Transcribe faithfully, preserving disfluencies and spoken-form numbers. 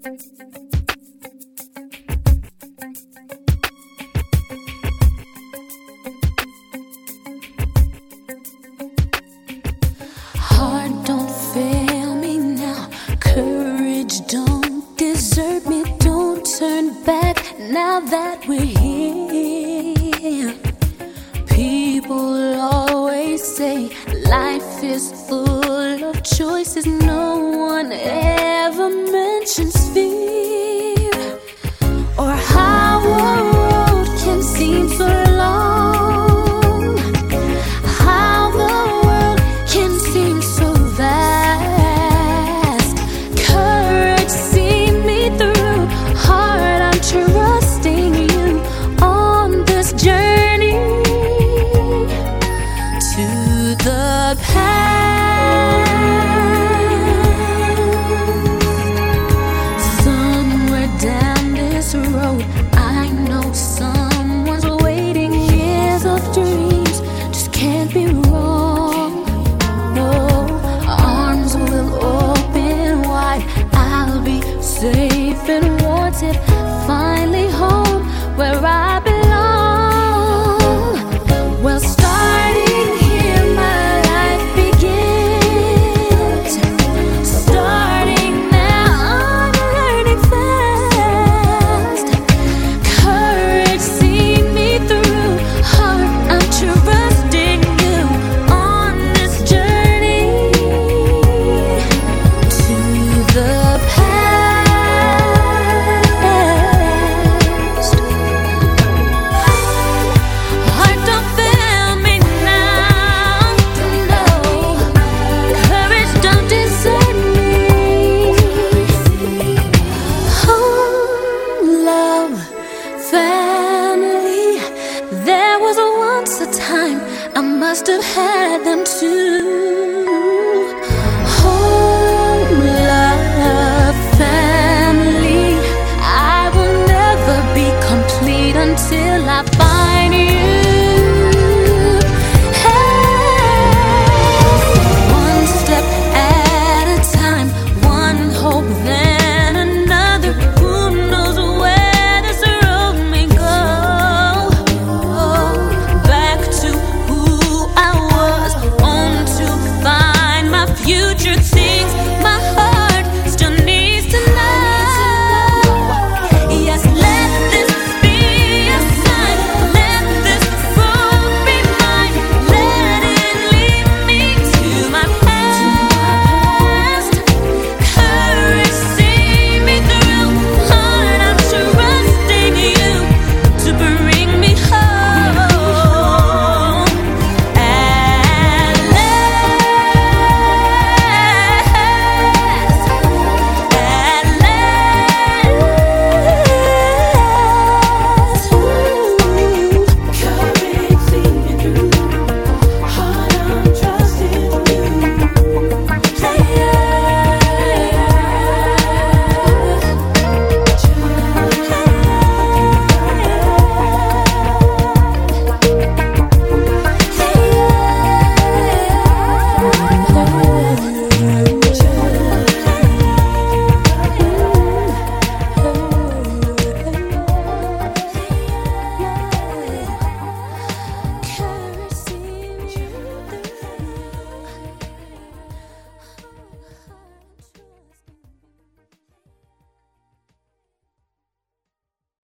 Heart, don't fail me now. Courage, don't desert me. Don't turn back now that we're here. People always say life is full of choices. No one ever mentions fear, or how a road can seem so long, how the world can seem so vast. Courage, see me through. Heart, I'm trusting you on this journey to the past. Somewhere down this road, I know someone's waiting. Years of dreams just can't be wrong. No, arms will open wide. I'll be safe and wanted, finally home where I belong.